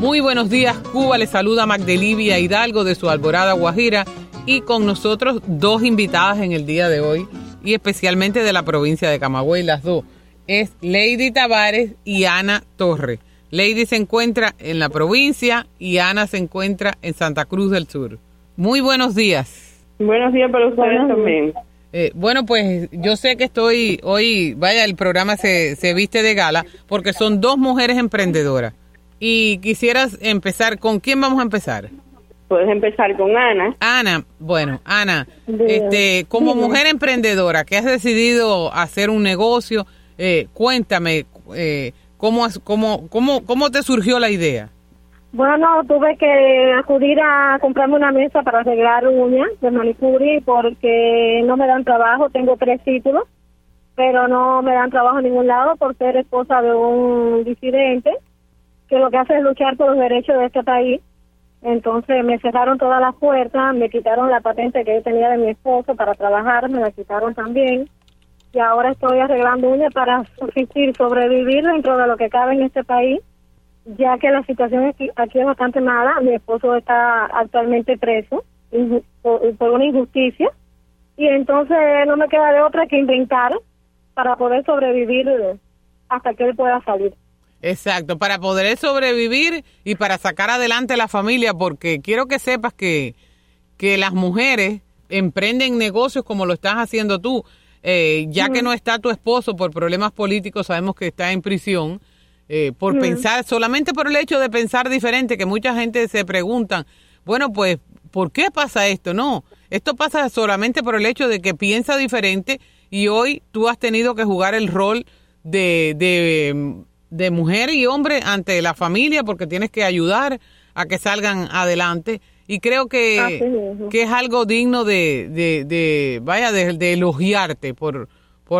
Muy buenos días, Cuba. Les saluda Magdelivia Hidalgo de su Alborada, Guajira, y con nosotros dos invitadas en el día de hoy, y especialmente de la provincia de Camagüey, las dos. Es Lady Tavares y Ana Torres. Lady se encuentra en la provincia y Ana se encuentra en Santa Cruz del Sur. Muy buenos días. Buenos días para ustedes también. Bueno, pues yo sé que hoy, el programa se viste de gala porque son dos mujeres emprendedoras. Y quisieras empezar, ¿con quién vamos a empezar? Puedes empezar con Ana. Ana, como mujer emprendedora que has decidido hacer un negocio, cuéntame, ¿cómo te surgió la idea? Bueno, tuve que acudir a comprarme una mesa para arreglar uñas de manicure porque no me dan trabajo. Tengo 3 títulos, pero no me dan trabajo en ningún lado por ser esposa de un disidente que lo que hace es luchar por los derechos de este país. Entonces me cerraron todas las puertas, me quitaron la patente que yo tenía de mi esposo para trabajar, me la quitaron también. Y ahora estoy arreglando uñas para subsistir, sobrevivir dentro de lo que cabe en este país, ya que la situación aquí es bastante mala. Mi esposo está actualmente preso por una injusticia, y entonces no me queda de otra que inventar para poder sobrevivir hasta que él pueda salir. Exacto, para poder sobrevivir y para sacar adelante la familia, porque quiero que sepas que las mujeres emprenden negocios como lo estás haciendo tú, ya que no está tu esposo por problemas políticos, sabemos que está en prisión, por pensar, solamente por el hecho de pensar diferente, que mucha gente se pregunta, bueno, pues, ¿por qué pasa esto? No, esto pasa solamente por el hecho de que piensa diferente, y hoy tú has tenido que jugar el rol de mujer y hombre ante la familia, porque tienes que ayudar a que salgan adelante, y creo que es algo digno de elogiarte por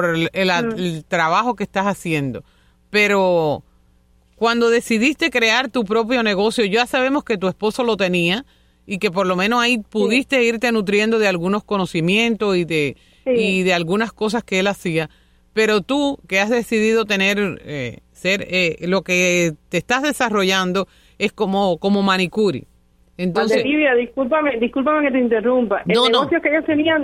el trabajo que estás haciendo. Pero cuando decidiste crear tu propio negocio, ya sabemos que tu esposo lo tenía y que por lo menos ahí pudiste irte nutriendo de algunos conocimientos y de algunas cosas que él hacía, pero tú que has decidido tener lo que te estás desarrollando es como manicure. Entonces, Livia, discúlpame que te interrumpa. El negocio que ellos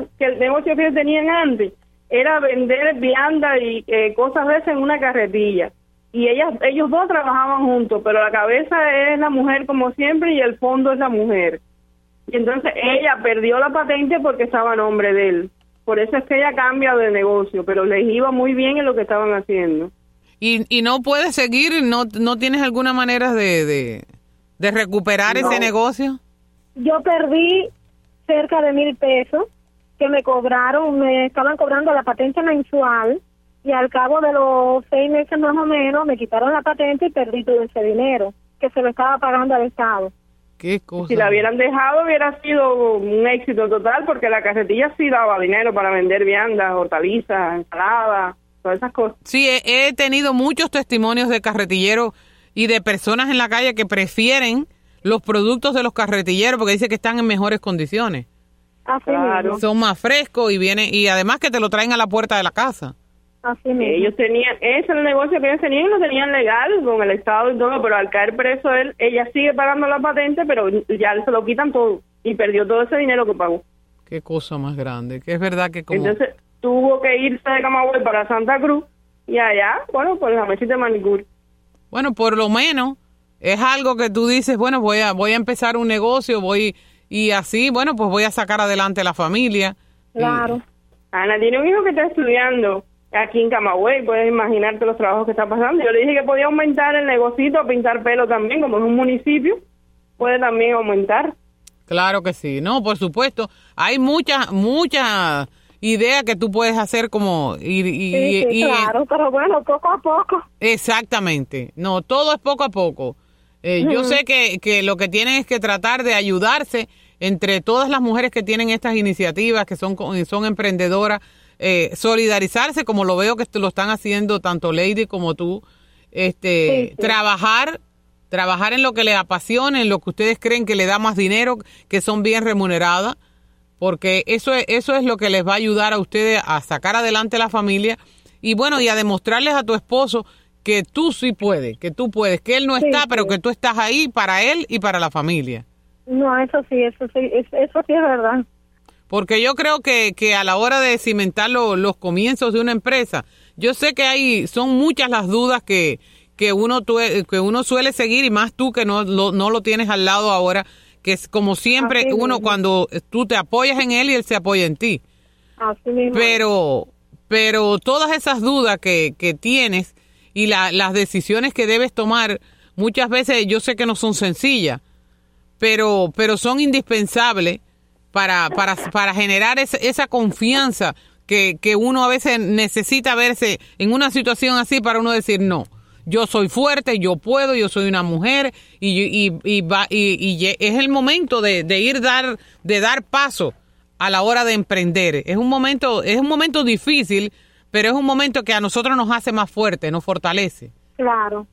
tenían antes era vender vianda y cosas de esas en una carretilla. Y ellos dos trabajaban juntos, pero la cabeza es la mujer como siempre y el fondo es la mujer. Y entonces ella perdió la patente porque estaba a nombre de él. Por eso es que ella cambia de negocio, pero les iba muy bien en lo que estaban haciendo. Y no puedes seguir, no tienes alguna manera de recuperar ese negocio. Yo perdí cerca de 1,000 pesos que me estaban cobrando la patente mensual, y al cabo de los 6 meses más o menos me quitaron la patente y perdí todo ese dinero que se lo estaba pagando al Estado. ¿Qué cosa? Si la hubieran dejado hubiera sido un éxito total, porque la carretilla sí daba dinero para vender viandas, hortalizas, ensaladas, todas esas cosas. Sí, he tenido muchos testimonios de carretilleros y de personas en la calle que prefieren los productos de los carretilleros porque dicen que están en mejores condiciones. Claro. Son más frescos y además que te lo traen a la puerta de la casa. Así mismo. Ellos tenían, ese es el negocio que ellos tenían, lo tenían legal con el Estado y todo, pero al caer preso ella sigue pagando la patente, pero ya se lo quitan todo y perdió todo ese dinero que pagó. Qué cosa más grande, que es verdad que como... Entonces tuvo que irse de Camagüey para Santa Cruz y allá, pues la mesita de manicure. Bueno, por lo menos es algo que tú dices, bueno, voy a empezar un negocio, y así, bueno, pues voy a sacar adelante a la familia. Claro. Ana tiene un hijo que está estudiando aquí en Camagüey, puedes imaginarte los trabajos que está pasando. Yo le dije que podía aumentar el negocito a pintar pelo también, como es un municipio, puede también aumentar. Claro que sí, no, por supuesto. Hay muchas ideas que tú puedes hacer como... Claro, pero bueno, poco a poco. Exactamente, no, todo es poco a poco. Yo sé que lo que tienen es que tratar de ayudarse entre todas las mujeres que tienen estas iniciativas, que son emprendedoras, solidarizarse, como lo veo que lo están haciendo tanto Lady como tú, trabajar en lo que les apasiona, en lo que ustedes creen que le da más dinero, que son bien remuneradas, porque eso es lo que les va a ayudar a ustedes a sacar adelante la familia y bueno, y a demostrarles a tu esposo que tú sí puedes, que él no está, pero que tú estás ahí para él y para la familia. No, eso sí es verdad. Porque yo creo que a la hora de cimentar los comienzos de una empresa, yo sé que son muchas las dudas que uno suele seguir, y más tú que no lo tienes al lado ahora, que es como siempre Así uno mismo. Cuando tú te apoyas en él y él se apoya en ti. Así mismo. Pero todas esas dudas que tienes y las decisiones que debes tomar, muchas veces yo sé que no son sencillas, pero son indispensables para generar esa confianza que uno a veces necesita verse en una situación así para uno decir no. Yo soy fuerte, yo puedo, yo soy una mujer y es el momento de dar paso a la hora de emprender. Es un momento difícil, pero es un momento que a nosotros nos hace más fuertes, nos fortalece. Claro.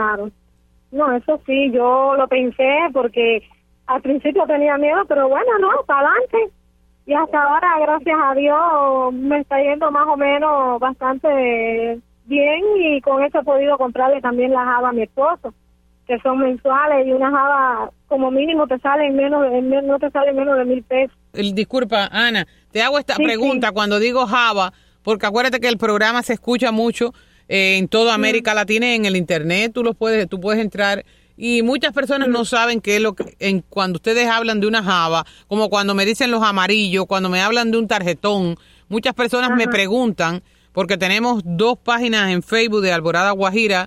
No, eso sí, yo lo pensé porque al principio tenía miedo, pero bueno, no, para adelante. Y hasta ahora, gracias a Dios, me está yendo más o menos bastante bien, y con eso he podido comprarle también las habas a mi esposo, que son mensuales, y unas habas como mínimo te salen no te salen menos de $1,000. Disculpa, Ana, te hago esta pregunta cuando digo Java, porque acuérdate que el programa se escucha mucho en toda América Latina, en el internet, tú puedes entrar, y muchas personas no saben qué es lo que, cuando ustedes hablan de una Java, como cuando me dicen los amarillos, cuando me hablan de un tarjetón, muchas personas me preguntan, porque tenemos 2 páginas en Facebook de Alborada Guajira,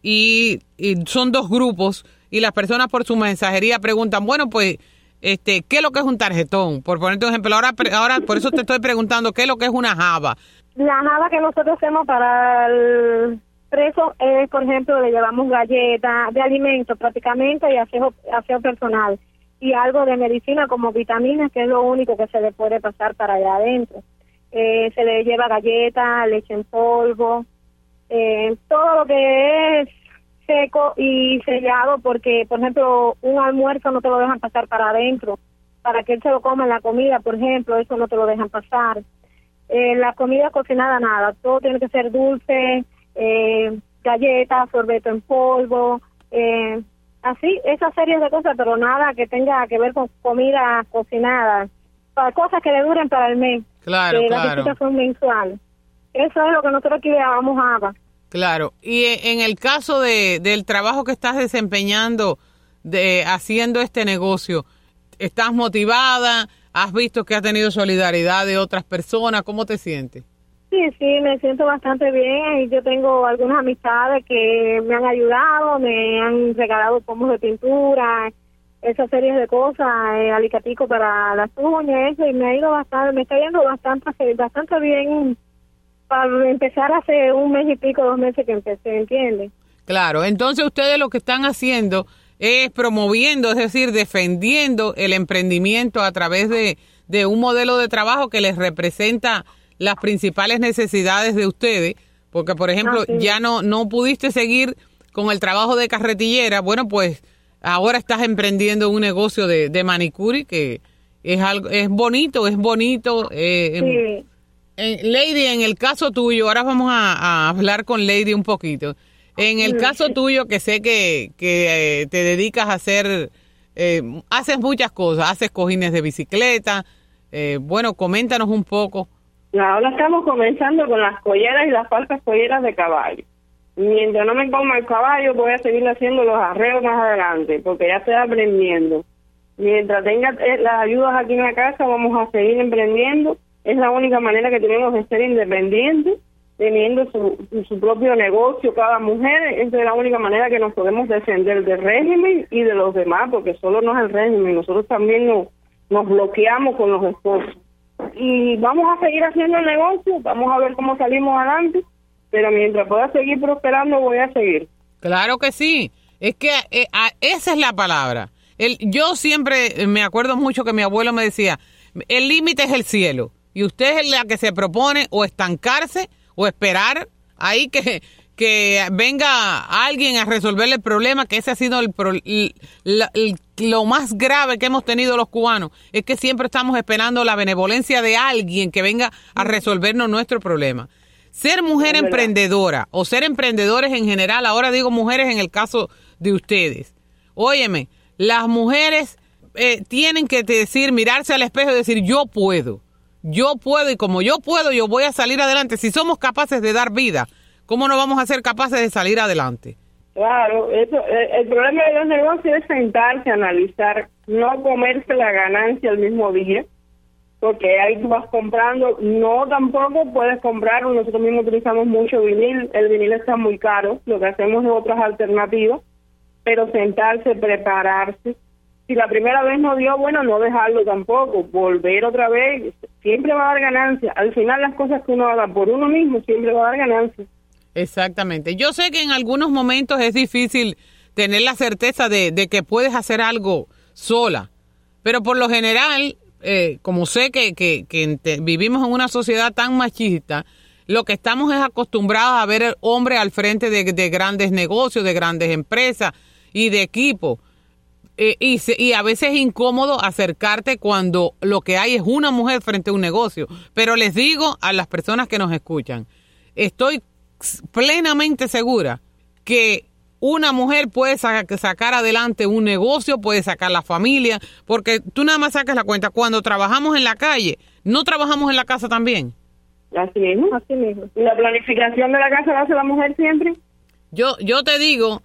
y son 2 grupos, y las personas por su mensajería preguntan, bueno, pues, ¿qué es lo que es un tarjetón? Por ponerte un ejemplo, ahora por eso te estoy preguntando, ¿qué es lo que es una Java? La java que nosotros hacemos para el preso es, por ejemplo, le llevamos galletas de alimentos prácticamente, y aseo personal, y algo de medicina como vitaminas, que es lo único que se le puede pasar para allá adentro. Se le lleva galletas, leche en polvo, todo lo que es seco y sellado, porque, por ejemplo, un almuerzo no te lo dejan pasar para adentro, para que él se lo coma en la comida, por ejemplo, eso no te lo dejan pasar. La comida cocinada, nada, todo tiene que ser dulce, galletas, sorbeto en polvo, así, esa serie de cosas, pero nada que tenga que ver con comida cocinada, para cosas que le duren para el mes. Claro. Las visitas son mensuales. Eso es lo que nosotros aquí le llamamos ABA. Claro. Y en el caso del trabajo que estás desempeñando, haciendo este negocio, ¿estás motivada? ¿Has visto que has tenido solidaridad de otras personas? ¿Cómo te sientes? Sí, me siento bastante bien, y yo tengo algunas amistades que me han ayudado, me han regalado pomos de pintura, esa serie de cosas, alicatico para las uñas, eso, y me está yendo bastante bien para empezar hace 1 mes y pico, 2 meses que empecé, ¿entiendes? Claro, entonces ustedes lo que están haciendo es promoviendo, es decir, defendiendo el emprendimiento a través de un modelo de trabajo que les representa las principales necesidades de ustedes, porque por ejemplo ya no pudiste seguir con el trabajo de carretillera, bueno, pues ahora estás emprendiendo un negocio de manicure que es bonito. Sí. Lady, en el caso tuyo, ahora vamos a hablar con Lady un poquito. En el caso tuyo, que sé que te dedicas a hacer, haces muchas cosas, haces cojines de bicicleta, bueno, coméntanos un poco. Ahora estamos comenzando con las colleras y las falsas colleras de caballo. Mientras no me coma el caballo, voy a seguir haciendo los arreglos más adelante, porque ya estoy aprendiendo. Mientras tenga las ayudas aquí en la casa, vamos a seguir emprendiendo. Es la única manera que tenemos de ser independientes, teniendo su propio negocio cada mujer. Esa es la única manera que nos podemos defender del régimen y de los demás, porque solo no es el régimen, nosotros también nos bloqueamos con los esposos. Y vamos a seguir haciendo el negocio, vamos a ver cómo salimos adelante, pero mientras pueda seguir prosperando, voy a seguir. Claro que sí, es que esa es la palabra. Yo siempre me acuerdo mucho que mi abuelo me decía, el límite es el cielo, y usted es la que se propone o estancarse o esperar ahí que venga alguien a resolver el problema, que ese ha sido lo más grave que hemos tenido los cubanos, es que siempre estamos esperando la benevolencia de alguien que venga a resolvernos nuestro problema. ser mujer emprendedora o ser emprendedores en general, ahora digo mujeres en el caso de ustedes. Óyeme, las mujeres tienen que decir, mirarse al espejo y decir, yo puedo, y como yo puedo, yo voy a salir adelante. Si somos capaces de dar vida, ¿cómo no vamos a ser capaces de salir adelante? Claro, el problema de los negocios es sentarse, analizar, no comerse la ganancia el mismo día, porque ahí tú vas comprando, no tampoco puedes comprar, nosotros mismos utilizamos mucho vinil, el vinil está muy caro, lo que hacemos es otras alternativas, pero sentarse, prepararse. Si la primera vez no dio, bueno, no dejarlo tampoco, volver otra vez, siempre va a dar ganancia. Al final las cosas que uno haga por uno mismo siempre va a dar ganancia. Exactamente. Yo sé que en algunos momentos es difícil tener la certeza de que puedes hacer algo sola, pero por lo general, como sé que vivimos en una sociedad tan machista, lo que estamos es acostumbrados a ver al hombre al frente de grandes negocios, de grandes empresas y de equipos. Y a veces es incómodo acercarte cuando lo que hay es una mujer frente a un negocio. Pero les digo a las personas que nos escuchan, estoy plenamente segura que una mujer puede sacar adelante un negocio, puede sacar la familia, porque tú nada más sacas la cuenta. Cuando trabajamos en la calle, ¿no trabajamos en la casa también? Así mismo, así mismo. ¿Y la planificación de la casa la hace la mujer siempre? Yo te digo,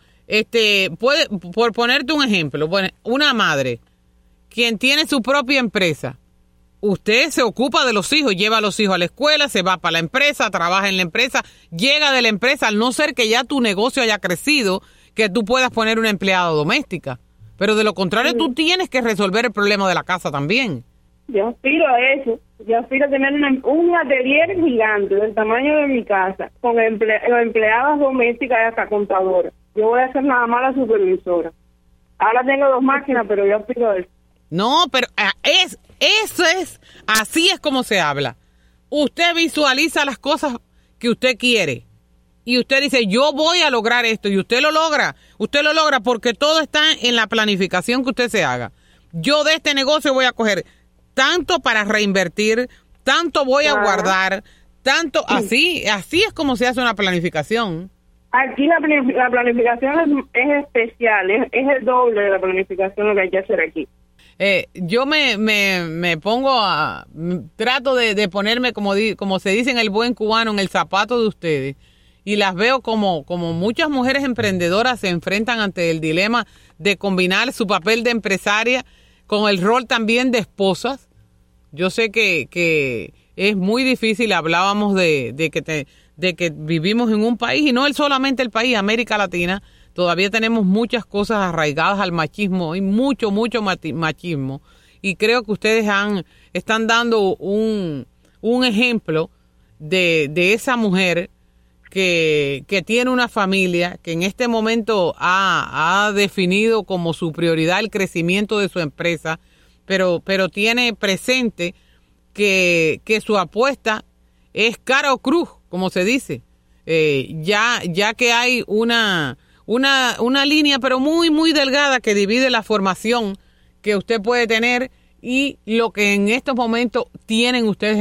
por ponerte un ejemplo, bueno, una madre, quien tiene su propia empresa, usted se ocupa de los hijos, lleva a los hijos a la escuela, se va para la empresa, trabaja en la empresa, llega de la empresa, al no ser que ya tu negocio haya crecido, que tú puedas poner una empleada doméstica. Pero de lo contrario, tú tienes que resolver el problema de la casa también. Yo aspiro a eso. Yo aspiro a tener un atelier gigante del tamaño de mi casa, con empleadas domésticas y hasta contadoras. Yo voy a ser nada más la supervisora. Ahora tengo 2 máquinas, pero yo aspiro a eso. No, pero así es como se habla. Usted visualiza las cosas que usted quiere y usted dice, yo voy a lograr esto, y usted lo logra. Usted lo logra porque todo está en la planificación que usted se haga. Yo de este negocio voy a coger tanto para reinvertir, tanto voy a guardar, tanto, así es como se hace una planificación. Aquí la planificación es especial, es el doble de la planificación lo que hay que hacer aquí. Yo me pongo trato de ponerme, como se dice en el buen cubano, en el zapato de ustedes, y las veo como muchas mujeres emprendedoras se enfrentan ante el dilema de combinar su papel de empresaria con el rol también de esposas. Yo sé que es muy difícil. Hablábamos de que vivimos en un país, y no es solamente el país, América Latina, todavía tenemos muchas cosas arraigadas al machismo, y mucho machismo, y creo que ustedes están dando un ejemplo de esa mujer que tiene una familia, que en este momento ha definido como su prioridad el crecimiento de su empresa, pero tiene presente que su apuesta es cara o cruz, como se dice, ya que hay una línea, pero muy delgada, que divide la formación que usted puede tener y lo que en estos momentos tienen ustedes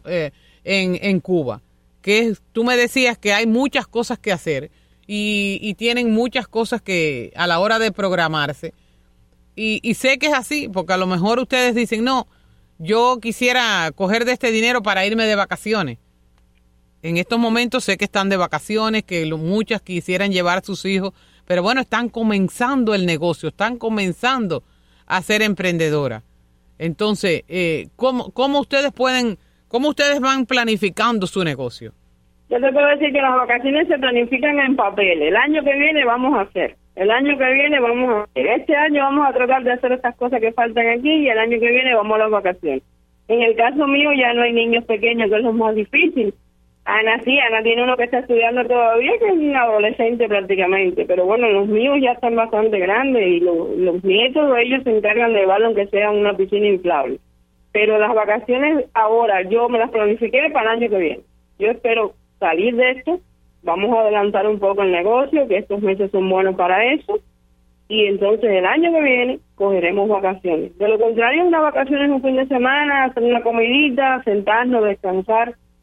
en Cuba. Que tú me decías que hay muchas cosas que hacer y tienen muchas cosas que a la hora de programarse. Y sé que es así, porque a lo mejor ustedes dicen, no, yo quisiera coger de este dinero para irme de vacaciones. En estos momentos sé que están de vacaciones, que muchas quisieran llevar a sus hijos, pero bueno, están comenzando el negocio, están comenzando a ser emprendedoras. Entonces, ¿cómo ustedes van planificando su negocio? Yo te puedo decir que las vacaciones se planifican en papel. El año que viene vamos a hacer. El año que viene vamos a hacer. Este año vamos a tratar de hacer estas cosas que faltan aquí, y el año que viene vamos a las vacaciones. En el caso mío ya no hay niños pequeños, que es lo más difícil. Ana tiene uno que está estudiando todavía, que es un adolescente prácticamente, pero bueno, los míos ya están bastante grandes, y los nietos de ellos se encargan de llevarlo aunque sea una piscina inflable. Pero las vacaciones ahora yo me las planifiqué para el año que viene. Yo espero salir de esto, vamos a adelantar un poco el negocio, que estos meses son buenos para eso, y entonces el año que viene cogeremos vacaciones. De lo contrario, una vacación es un fin de semana, hacer una comidita, sentarnos, descansar.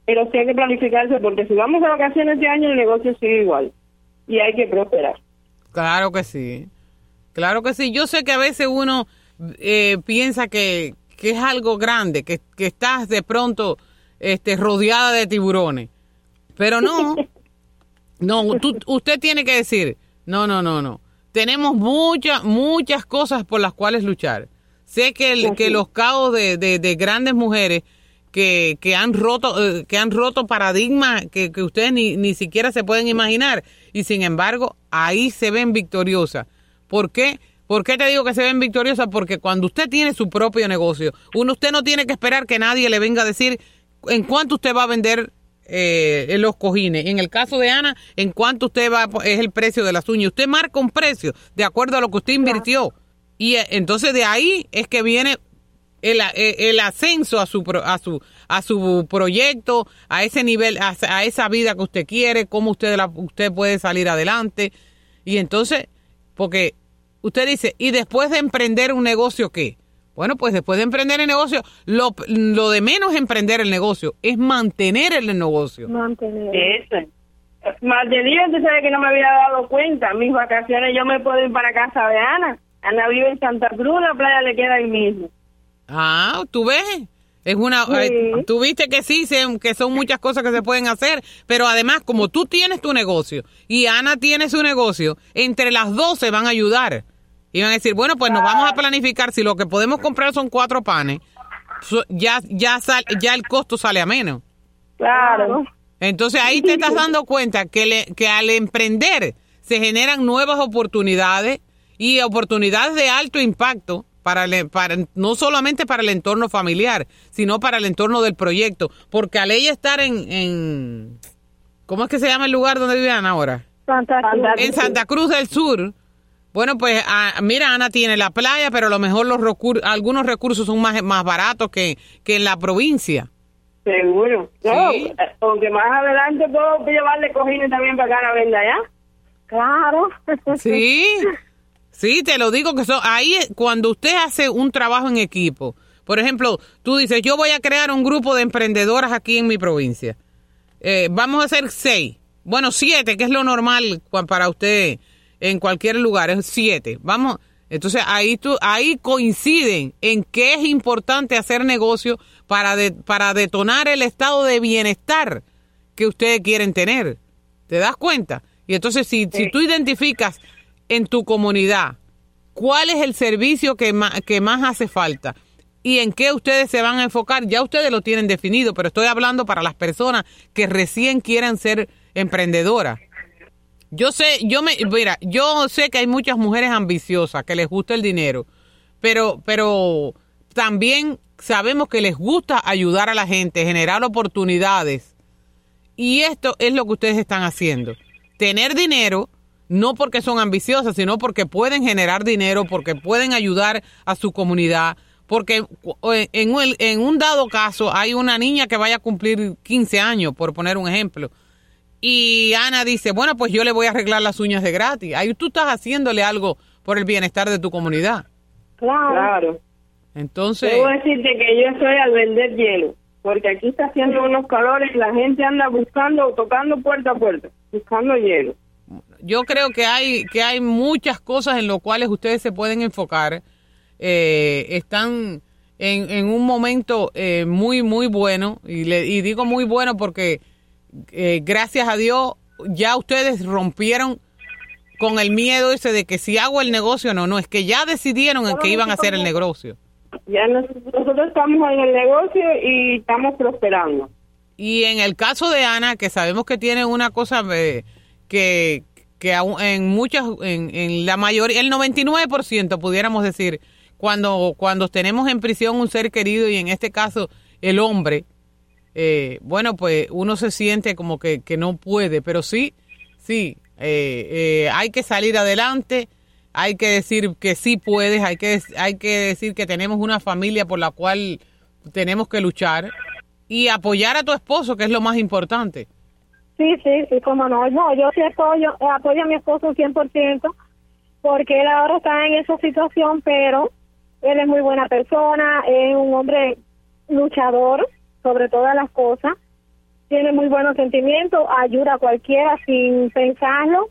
pero sí hay que planificarse, porque si vamos a vacaciones este año, el negocio sigue igual y hay que prosperar. Claro que sí. Claro que sí. Yo sé que a veces uno piensa que es algo grande, que estás de pronto rodeada de tiburones. Pero no. No, usted tiene que decir, no. Tenemos muchas cosas por las cuales luchar. Sé que los caos de grandes mujeres que han roto paradigmas que ustedes ni siquiera se pueden imaginar, y sin embargo ahí se ven victoriosas. ¿Por qué? ¿Por qué te digo que se ven victoriosas? Porque cuando usted tiene su propio negocio, usted no tiene que esperar que nadie le venga a decir en cuánto usted va a vender los cojines. En el caso de Ana, en cuánto es el precio de las uñas. Usted marca un precio de acuerdo a lo que usted invirtió. Y entonces de ahí es que viene el ascenso a su proyecto, a ese nivel, a esa vida que usted quiere, cómo usted puede salir adelante. Y entonces, porque usted dice, ¿y después de emprender un negocio qué? Bueno, pues después de emprender el negocio, lo de menos es emprender el negocio, es mantener el negocio. Mantener. Eso. Mantener, usted sabe que no me había dado cuenta. Mis vacaciones yo me puedo ir para casa de Ana. Ana vive en Santa Cruz, la playa le queda ahí mismo. Ah, ¿tú ves? Tú viste que sí, que son muchas cosas que se pueden hacer, pero además, como tú tienes tu negocio y Ana tiene su negocio, entre las dos se van a ayudar. Y van a decir, bueno, pues nos vamos a planificar, si lo que podemos comprar son 4 panes, ya el costo sale a menos. Claro. Entonces ahí te estás dando cuenta que al emprender se generan nuevas oportunidades, y oportunidades de alto impacto para no solamente para el entorno familiar, sino para el entorno del proyecto. Porque al ella estar en ¿cómo es que se llama el lugar donde viven ahora? Santa Cruz. En Santa Cruz del Sur. Bueno, pues mira, Ana tiene la playa, pero a lo mejor algunos recursos son más baratos que en la provincia. Seguro. Sí. No, aunque más adelante puedo llevarle cojines también para que Ana venda allá. Claro. Sí, te lo digo que ahí cuando usted hace un trabajo en equipo. Por ejemplo, tú dices, yo voy a crear un grupo de emprendedoras aquí en mi provincia. Vamos a hacer 6. Bueno, 7, que es lo normal para usted en cualquier lugar, es 7. Vamos, entonces ahí coinciden en que es importante hacer negocio para detonar el estado de bienestar que ustedes quieren tener. ¿Te das cuenta? Y entonces si tú identificas en tu comunidad cuál es el servicio que más hace falta y en qué ustedes se van a enfocar, ya ustedes lo tienen definido, pero estoy hablando para las personas que recién quieran ser emprendedoras. Yo sé que hay muchas mujeres ambiciosas que les gusta el dinero, pero también sabemos que les gusta ayudar a la gente, generar oportunidades, y esto es lo que ustedes están haciendo. Tener dinero, no porque son ambiciosas, sino porque pueden generar dinero, porque pueden ayudar a su comunidad, porque en un dado caso hay una niña que vaya a cumplir 15 años, por poner un ejemplo, y Ana dice, bueno, pues yo le voy a arreglar las uñas de gratis. Ahí tú estás haciéndole algo por el bienestar de tu comunidad. Claro. Entonces, debo decirte que yo estoy al vender hielo, porque aquí está haciendo unos calores y la gente anda tocando puerta a puerta, buscando hielo. Yo creo que hay muchas cosas en las cuales ustedes se pueden enfocar. Están en un momento muy, muy bueno, y digo muy bueno porque gracias a Dios ya ustedes rompieron con el miedo ese de que si hago el negocio no, es que ya decidieron en que iban a hacer el negocio. Ya nosotros estamos en el negocio y estamos prosperando. Y en el caso de Ana, que sabemos que tiene una cosa que en la mayoría, el 99% pudiéramos decir, cuando tenemos en prisión un ser querido, y en este caso el hombre, bueno, pues uno se siente como que no puede, pero sí, hay que salir adelante, hay que decir que sí puedes, hay que decir que tenemos una familia por la cual tenemos que luchar, y apoyar a tu esposo, que es lo más importante. Sí, cómo no. No, yo sí apoyo a mi esposo 100%, porque él ahora está en esa situación, pero él es muy buena persona, es un hombre luchador sobre todas las cosas, tiene muy buenos sentimientos, ayuda a cualquiera sin pensarlo,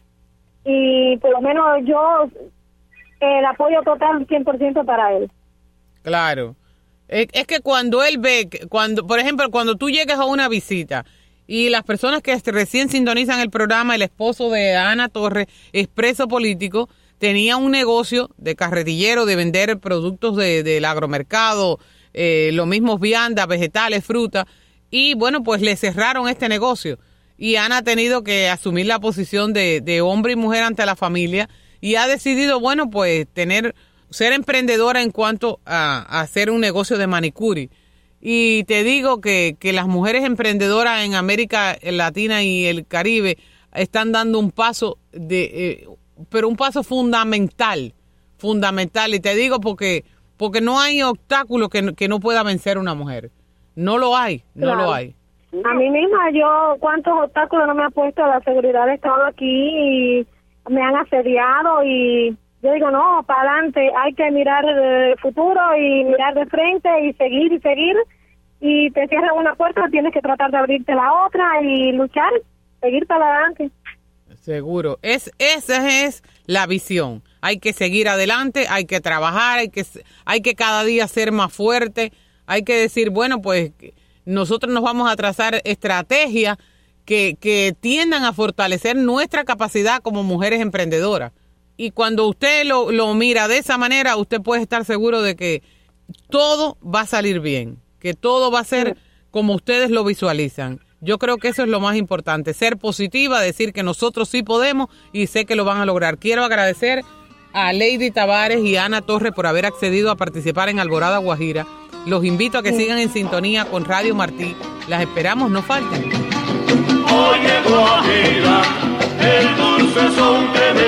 y por lo menos yo el apoyo total 100% para él. Claro. Es que cuando él ve, por ejemplo, cuando tú llegas a una visita y las personas que recién sintonizan el programa, el esposo de Ana Torres, expreso político, tenía un negocio de carretillero, de vender productos del agromercado, los mismos viandas, vegetales, frutas, y bueno, pues le cerraron este negocio. Y Ana ha tenido que asumir la posición de hombre y mujer ante la familia y ha decidido, bueno, pues ser emprendedora en cuanto a hacer un negocio de manicure. Y te digo que las mujeres emprendedoras en América Latina y el Caribe están dando un paso pero un paso fundamental. Y te digo porque no hay obstáculo que no pueda vencer una mujer. No lo hay. A mí misma, cuántos obstáculos no me ha puesto la seguridad de Estado aquí y me han asediado, y yo digo, no, para adelante, hay que mirar el futuro y mirar de frente y seguir, y te cierran una puerta, tienes que tratar de abrirte la otra y luchar, seguir para adelante. Seguro, esa es la visión. Hay que seguir adelante, hay que trabajar, hay que cada día ser más fuerte, hay que decir, bueno, pues nosotros nos vamos a trazar estrategias que tiendan a fortalecer nuestra capacidad como mujeres emprendedoras. Y cuando usted lo mira de esa manera, usted puede estar seguro de que todo va a salir bien, que todo va a ser como ustedes lo visualizan. Yo creo que eso es lo más importante, ser positiva, decir que nosotros sí podemos y sé que lo van a lograr. Quiero agradecer a Lady Tavares y Ana Torres por haber accedido a participar en Alborada Guajira. Los invito a que sigan en sintonía con Radio Martí. Las esperamos, no falten. Oye, Guajira, el dulce son que me